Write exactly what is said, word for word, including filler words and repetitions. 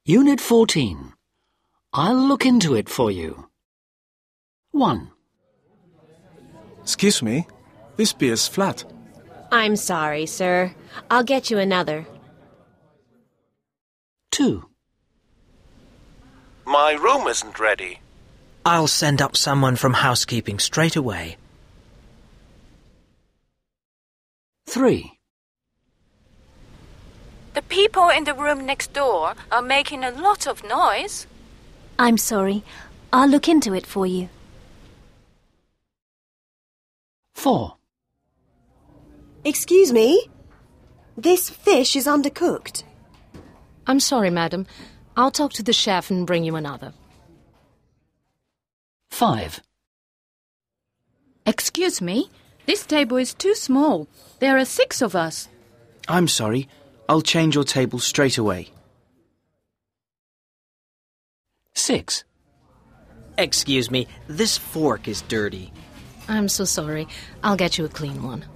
Unit fourteen. I'll look into it for you. one. Excuse me, this beer's flat. I'm sorry, sir. I'll get you another. two. My room isn't ready. I'll send up someone from housekeeping straight away. three. The people in the room next door are making a lot of noise. I'm sorry. I'll look into it for you. four. Excuse me? This fish is undercooked. I'm sorry, madam. I'll talk to the chef and bring you another. five. Excuse me, this table is too small. There are six of us. I'm sorry. I'll change your table straight away. six. Excuse me, this fork is dirty. I'm so sorry. I'll get you a clean one.